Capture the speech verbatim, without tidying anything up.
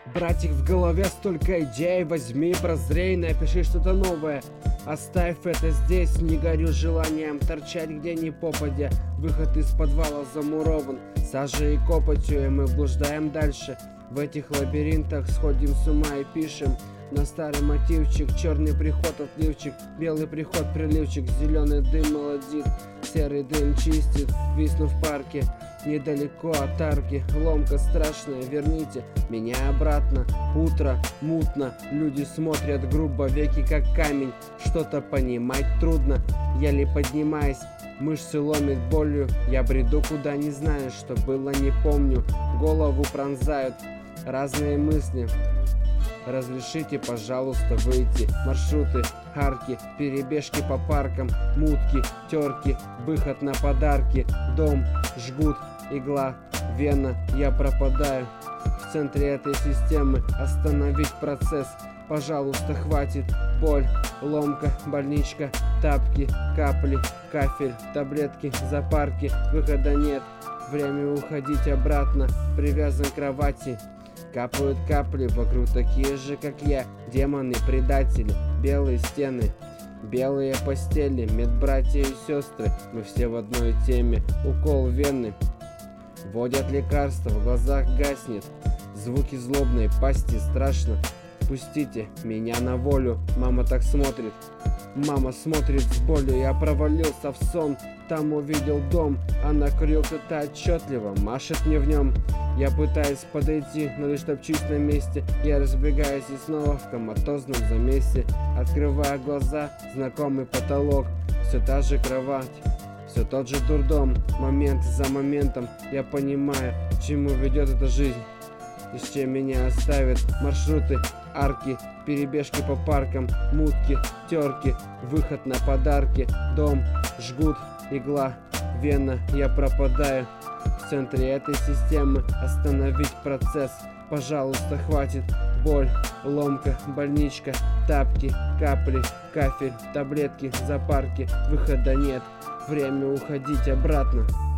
Братик, в голове столько идей, возьми, прозрей, напиши что-то новое. Оставь это здесь, не горю желанием торчать где ни попадя. Выход из подвала замурован сажей и копотью, и мы блуждаем дальше. В этих лабиринтах сходим с ума и пишем на старый мотивчик. Черный приход, отливчик, белый приход, приливчик, зеленый дым молодит, серый дым чистит, висну в парке. Недалеко от арки, ломка страшная, верните меня обратно. Утро мутно, люди смотрят грубо, веки как камень, что-то понимать трудно. Еле поднимаясь, мышцы ломит болью, я бреду куда не знаю, что было не помню. Голову пронзают разные мысли. Разрешите, пожалуйста, выйти. Маршруты, арки, перебежки по паркам, мутки, терки, выход на подарки, дом, жгут, игла, вена, я пропадаю в центре этой системы. Остановить процесс, пожалуйста, хватит. Боль, ломка, больничка, тапки, капли, кафель, таблетки, запарки, выхода нет. Время уходить обратно, привязан к кровати. Капают капли, вокруг такие же, как я, демоны-предатели, белые стены, белые постели, медбратья и сестры, мы все в одной теме, укол вены, вводят лекарства, в глазах гаснет, звуки злобной пасти, страшно, пустите меня на волю, мама так смотрит, мама смотрит с болью, я провалился в сон, там увидел дом, она крюкает отчетливо, машет мне в нем. Я пытаюсь подойти, но лишь топчусь на месте. Я разбегаюсь и снова в коматозном замесе. Открываю глаза, знакомый потолок. Все та же кровать, все тот же дурдом. Момент за моментом я понимаю, к чему ведет эта жизнь и с чем меня оставят. Маршруты, арки, перебежки по паркам, мутки, терки, выход на подарки, дом, жгут, игла, вена, я пропадаю в центре этой системы. Остановить процесс, пожалуйста, хватит. Боль, ломка, больничка, тапки, капли, кафель, таблетки, запарки, выхода нет. Время уходить обратно.